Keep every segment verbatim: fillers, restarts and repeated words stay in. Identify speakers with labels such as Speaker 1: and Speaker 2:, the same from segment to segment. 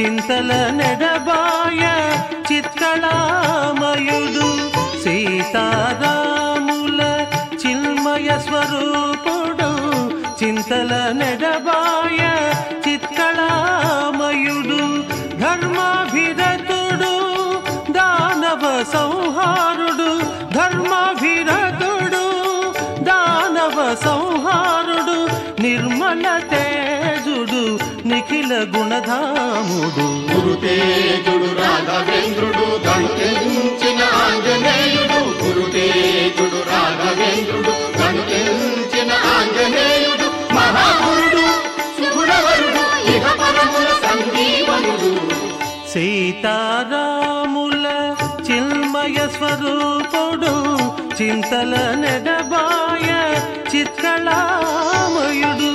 Speaker 1: చింతల నెడబాయ చిత్కళామయుడు సీతారాముల చిన్మయ స్వరూపుడు చింతల నెడబాయ చిత్కళామయుడు ధర్మాభిరతుడు దానవ సంహారుడు ధర్మాభిరతుడు దానవ సంహారుడు నిర్మల తేజుడు నిఖిల గుణధాముడు
Speaker 2: గురుతేజుడు రాఘవేంద్రుడు గణుతించిన ఆంజనేయుడు గురుతేజుడు రాఘవేంద్రుడు గణుతించిన ఆంజనేయుడు మహాగురుడు శుభుడవరుడు ఇహ పరముల సంజీవనుడు
Speaker 1: సీతారాముల చిన్మయ స్వరూపుడు చింతల నెడబాయ చిత్కళామయుడు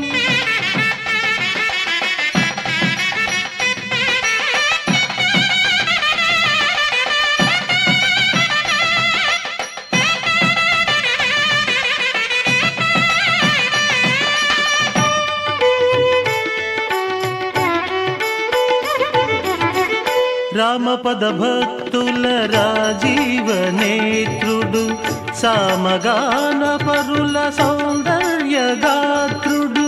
Speaker 1: రామపద భక్తుల రాజీవ నేత్రుడు సామగాన పరుల సౌందర్య గాత్రుడు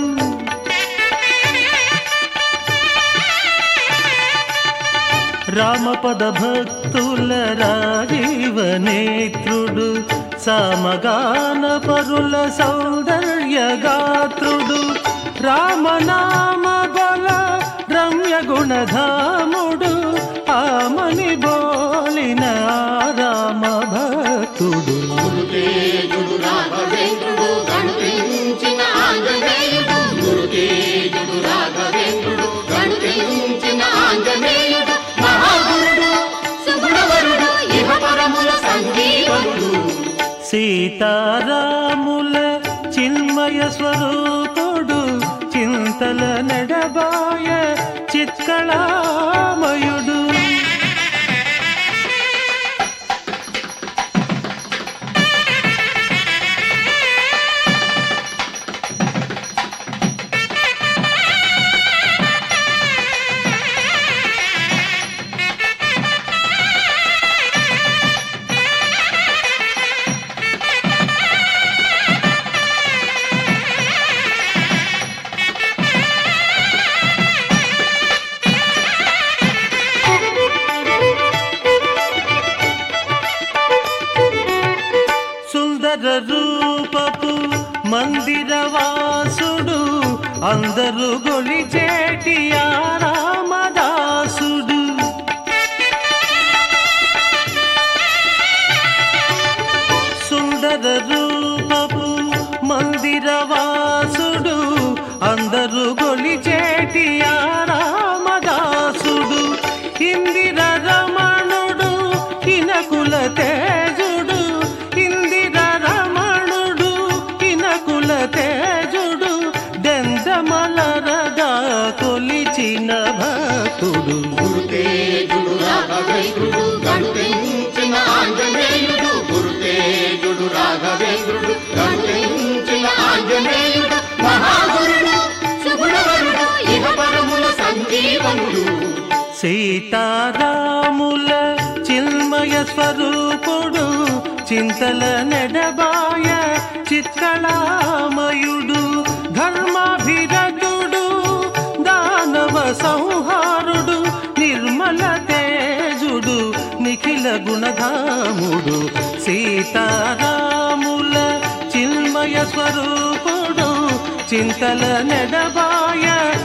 Speaker 1: రామపద భక్తుల రాజీవ నేత్రుడు సామగాన పరుల సౌందర్య గాత్రుడు రామనామ బల రమ్య గుణధాముడు ఆమని బోలిన రామ భక్తుడు
Speaker 2: గురుతేజుడు రాఘవేంద్రుడు గణుతించిన ఆంజనేయుడు గురుతేజుడు రాఘవేంద్రుడు గణుతించిన ఆంజనేయుడు మహాగురుడు శుభుడవరుడు ఇహ పరముల సంజీవనుడు
Speaker 1: సీతారాముల చిన్మయ స్వరూపుడు చింతల నెడబాయ చిత్కళామయుడు రూపపు మందిరవాసుడు అందరూ గొలిచేటి ఆ రామదాసుడు సుందర రూపపు మందిరవాసుడు అందరూ గొలిచేటి ఆ రామదాసుడు ఇందిర రమణుడు ఇనకుల తేజుడు తేజుడు దెందమలరగా కొలిచిన భక్తుడు
Speaker 2: గురుతేజుడు రాఘవేంద్రుడు గణుతించిన ఆంజనేయుడు గురుతేజుడు రాఘవేంద్రుడు గణుతించిన ఆంజనేయుడు మహాగురుడు శుభుడవరుడు ఇహ పరముల సంజీవనుడు
Speaker 1: సీతారాముల చిన్మయ స్వరూపుడు చింతల నెడబాయ చిత్కళామయుడు ధర్మాభిరతుడు దానవ సంహారుడు నిర్మల తేజుడు నిఖిల గుణధాముడు సీతారాముల చిన్మయ స్వరూపుడు చింతల నెడబాయ